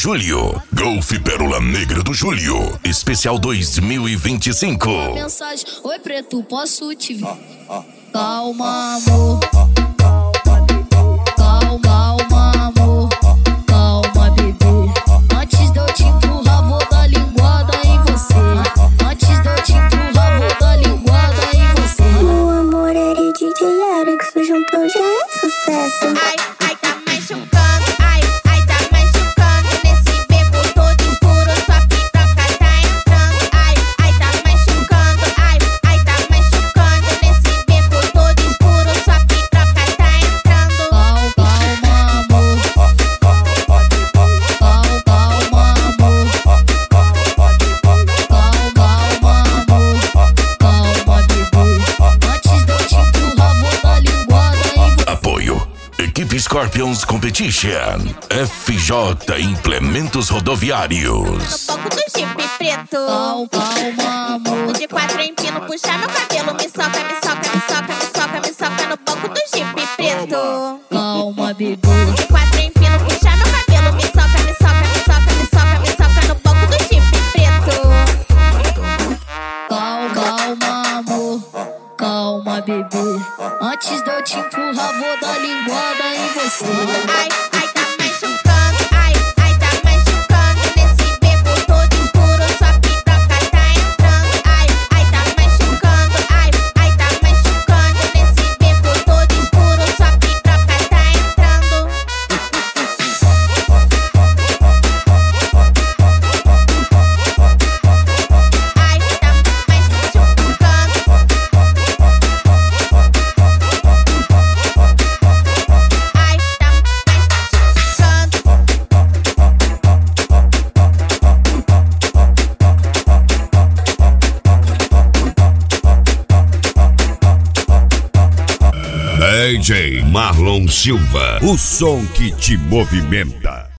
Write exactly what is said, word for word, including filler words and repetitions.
julho. Golf Pérola Negra do Julho. Especial dois mil e vinte e cinco. Mensagem: oi preto, posso te ver? Calma, amor. Calma, calma, amor. Calma, bebê. Antes de eu te empurrar, vou dar linguada em você. Antes de eu te empurrar, vou dar linguada em você. O amor era D J Alex, se juntou já é sucesso. Ai, ai, tá machucando, ai, ai, tá machucando. Nesse beco todo escuro, sua piroca tá entrando. Ai, ai, tá machucando, ai, ai, tá machucando. Nesse beco todo escuro, sua piroca tá entrando. Calma, amor. Calma, calma, amor. Calma, amor. Calma, bebê. Antes de eu te empurrar, vou dar linguada em você. Apoio: Equipe Scorpions Competition. F J Implementos Rodoviários. No banco do Jeep preto. Calma, calma, amor. De quatro empino, puxa meu cabelo. Me soca, me soca, me soca, me soca, me soca no banco do Jeep preto. Calma, bebê. De quatro empino, puxa meu cabelo. Me soca, me soca, me soca, me soca, me soca no banco do Jeep preto. Calma, calma, amor. Calma, bebê. Antes de eu te empurrar, vou dar linguada em você. Ai, ai, tá machucando, ai, ai, tá machucando. Nesse beco todo escuro, sua piroca tá entrando. Ai, ai, tá machucando, ai, ai, tá machucando. Nesse beco todo escuro, sua piroca tá entrando. Ai, tá machucando. Ai, tá D J Marlon Silva, o som que te movimenta.